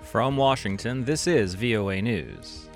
From Washington, this is VOA News.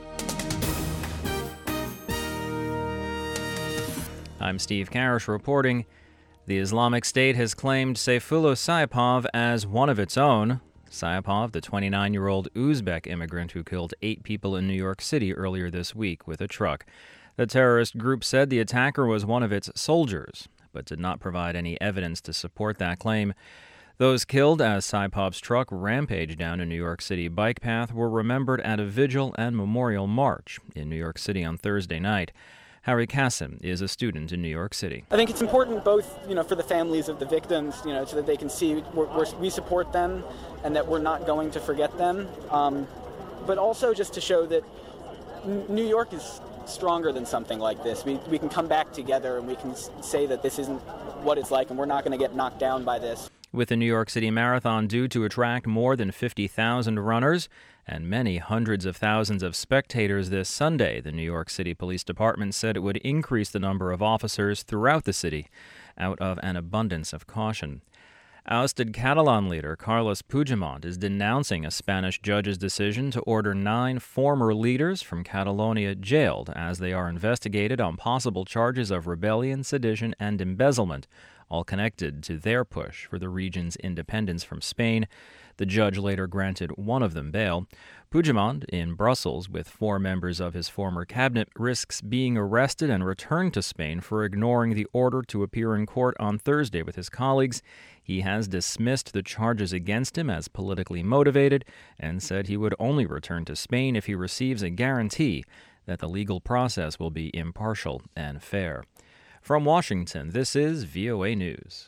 I'm Steve Karish reporting. The Islamic State has claimed Sayfullo Saipov as one of its own. Saipov, the 29-year-old Uzbek immigrant who killed 8 people in New York City earlier this week with a truck. The terrorist group said the attacker was one of its soldiers, but did not provide any evidence to support that claim. Those killed as Saipov's truck rampaged down a New York City bike path were remembered at a vigil and memorial march in New York City on Thursday night. Harry Kassim is a student in New York City. I think it's important both, for the families of the victims, so that they can see we support them and that we're not going to forget them. But also just to show that New York is stronger than something like this. We can come back together and we can say that this isn't what it's like and we're not going to get knocked down by this. With the New York City Marathon due to attract more than 50,000 runners and many hundreds of thousands of spectators this Sunday, the New York City Police Department said it would increase the number of officers throughout the city out of an abundance of caution. Ousted Catalan leader Carles Puigdemont is denouncing a Spanish judge's decision to order 9 former leaders from Catalonia jailed as they are investigated on possible charges of rebellion, sedition, and embezzlement, all connected to their push for the region's independence from Spain. The judge later granted one of them bail. Puigdemont, in Brussels with 4 members of his former cabinet, risks being arrested and returned to Spain for ignoring the order to appear in court on Thursday with his colleagues. He has dismissed the charges against him as politically motivated and said he would only return to Spain if he receives a guarantee that the legal process will be impartial and fair. From Washington, this is VOA News.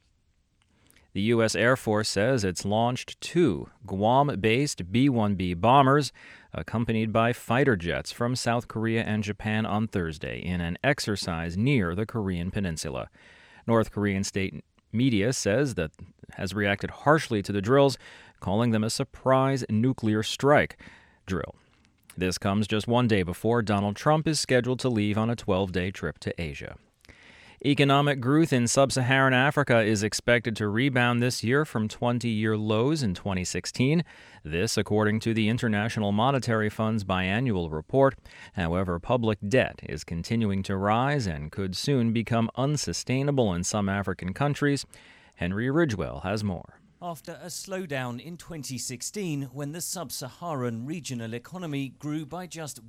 The U.S. Air Force says it's launched 2 Guam-based B-1B bombers accompanied by fighter jets from South Korea and Japan on Thursday in an exercise near the Korean peninsula. North Korean state media says that has reacted harshly to the drills, calling them a surprise nuclear strike drill. This comes just one day before Donald Trump is scheduled to leave on a 12-day trip to Asia. Economic growth in sub-Saharan Africa is expected to rebound this year from 20-year lows in 2016. This, according to the International Monetary Fund's biannual report. However, public debt is continuing to rise and could soon become unsustainable in some African countries. Henry Ridgwell has more. After a slowdown in 2016, when the sub-Saharan regional economy grew by just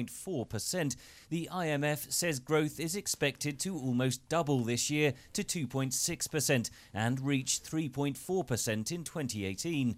1.4%, the IMF says growth is expected to almost double this year to 2.6% and reach 3.4% in 2018.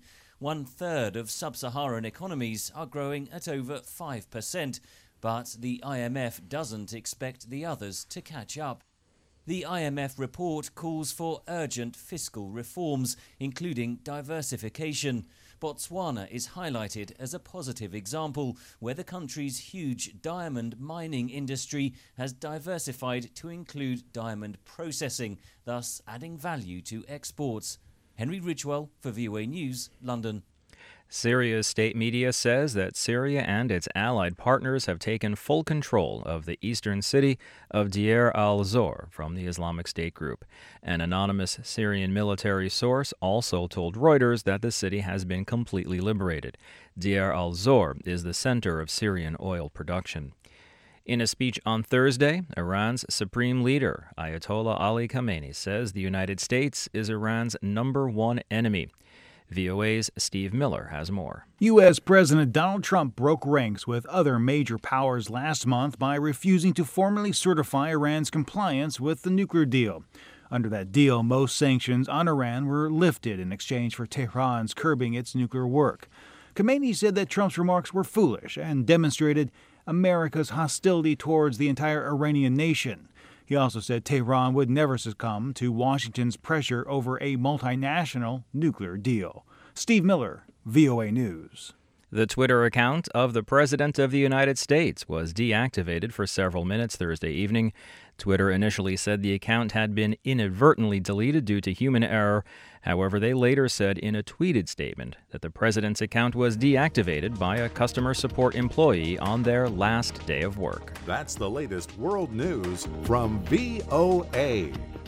1/3 of sub-Saharan economies are growing at over 5%, but the IMF doesn't expect the others to catch up. The IMF report calls for urgent fiscal reforms, including diversification. Botswana is highlighted as a positive example, where the country's huge diamond mining industry has diversified to include diamond processing, thus adding value to exports. Henry Ridgwell for VOA News, London. Syria's state media says that Syria and its allied partners have taken full control of the eastern city of Deir al-Zor from the Islamic State group. An anonymous Syrian military source also told Reuters that the city has been completely liberated. Deir al-Zor is the center of Syrian oil production. In a speech on Thursday, Iran's supreme leader, Ayatollah Ali Khamenei, says the United States is Iran's #1 enemy. VOA's Steve Miller has more. U.S. President Donald Trump broke ranks with other major powers last month by refusing to formally certify Iran's compliance with the nuclear deal. Under that deal, most sanctions on Iran were lifted in exchange for Tehran's curbing its nuclear work. Khamenei said that Trump's remarks were foolish and demonstrated America's hostility towards the entire Iranian nation. He also said Tehran would never succumb to Washington's pressure over a multinational nuclear deal. Steve Miller, VOA News. The Twitter account of the President of the United States was deactivated for several minutes Thursday evening. Twitter initially said the account had been inadvertently deleted due to human error. However, they later said in a tweeted statement that the president's account was deactivated by a customer support employee on their last day of work. That's the latest world news from VOA.